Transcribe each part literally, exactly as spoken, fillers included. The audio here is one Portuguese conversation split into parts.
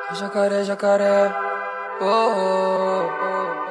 Jacaré, jacaré, oh, oh, oh,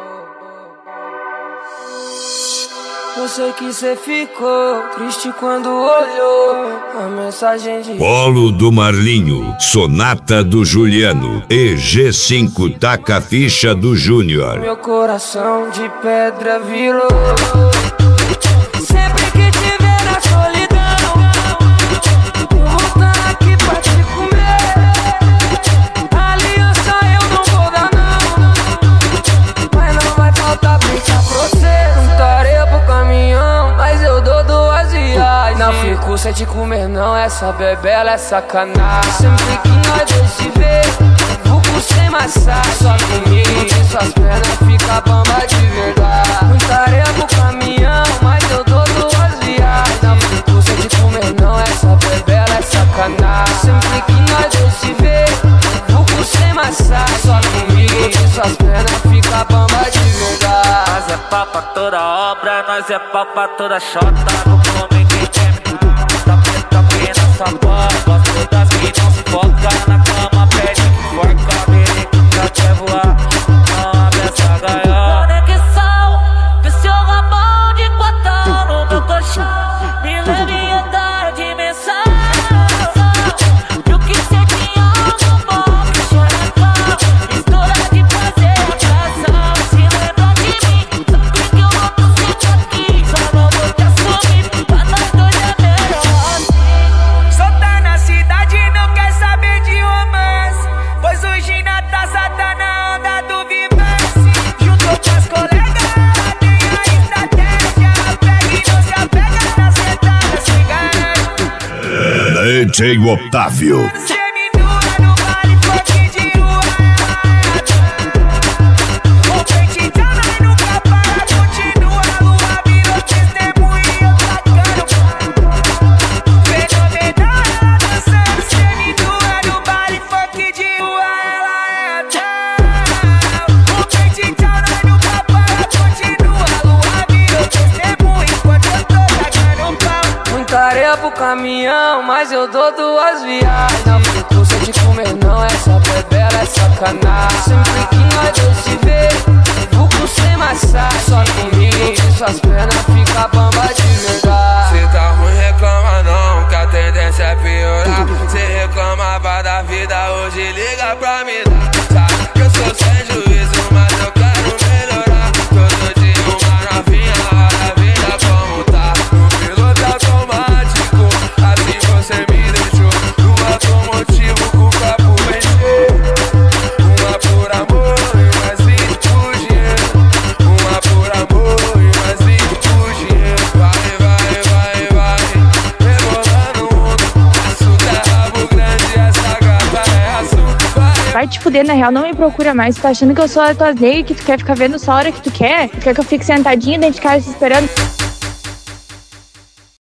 oh. Eu sei que cê ficou triste quando olhou a mensagem de Polo do Marlinho, Sonata do Juliano e G cinco Taca Ficha do Júnior. Meu coração de pedra virou. Sempre que te ver na solidão, eu voltando aqui pra te comer. Aliança eu não vou dar não, mas não vai faltar brincar pra você. Muita areia pro caminhão, mas eu dou duas viagens. Não fico sem te comer não, essa bebela é sacanagem. Sempre que nós dois se vê, vucu sem massagem. Só comigo que suas pernas fica bamba de verdade. Muita areia pro caminhão, mas eu dou duas viagens. Não fico sem te comer não, essa bebela é sacanagem. Sempre que nós dois se vê, vucu sem massagem. Só comigo que suas pernas fica bamba de verdade. Nós é pau pra toda obra, nós é pau pra toda chota. Vou comer quem quer me dar, tá preta aqui nessa bola. Gosto das que não se foca, na cama pede que forca. Merenca quer voar, não abre essa gaiola. Conexão, vê seu rabão de quatão no meu colchão. Me leve em outra dimensão. E o que cê tinha no bom, que xerecão. Mistura de prazer e atração. Se lembra de mim, sabe que eu não tô sempre aqui. Só não vou te assumir, pra nós dois é melhor assim. Só tá na cidade e não quer saber de romance, pois hoje na taça tá na onda do vivance. Juntou com as colegas, ela tem a estratégia. Pega e não se apega na sentada, se garante. D J Otávio. Geminura no baile, funk de rua. O pente tá, mas nunca para, continua. A lua virou testemunha e eu tacando. Fenomenal, ela dançando. Geminura no baile, funk de rua. Ela é tal. O pente tá, mas nunca para, continua. A lua virou testemunha enquanto eu tô tacando pau. Muita areia pro caminhão, mas eu dou duas viagens. Não fico sem te comer não, essa bebela é sacanagem. Sempre que nós dois se vê, vucu sem massagem. Só comigo que suas pernas fica bamba de verdade. Cê tá ruim, reclama não, que a tendência é piorar. Cê reclamava da vida, hoje liga pra me dar. Sabe que eu sou sem juízo, mas eu quero melhorar. Todo dia uma novinha, olha a vida como tá. No piloto automático, assim você me deixou. No automotivo com o papo bem cheio. Uma por amor e mais vinte por dinheiro. Uma por amor e mais vinte por dinheiro. Vai, vai, vai, vai, rebolando o mundo. Assunto é rabo grande, essa gata é assunto. Vai, Vai te fuder, na real, não me procura mais. Tu tá achando que eu sou a tua nega, que tu quer ficar vendo só a hora que tu quer? Tu quer que eu fique sentadinha dentro de casa te esperando?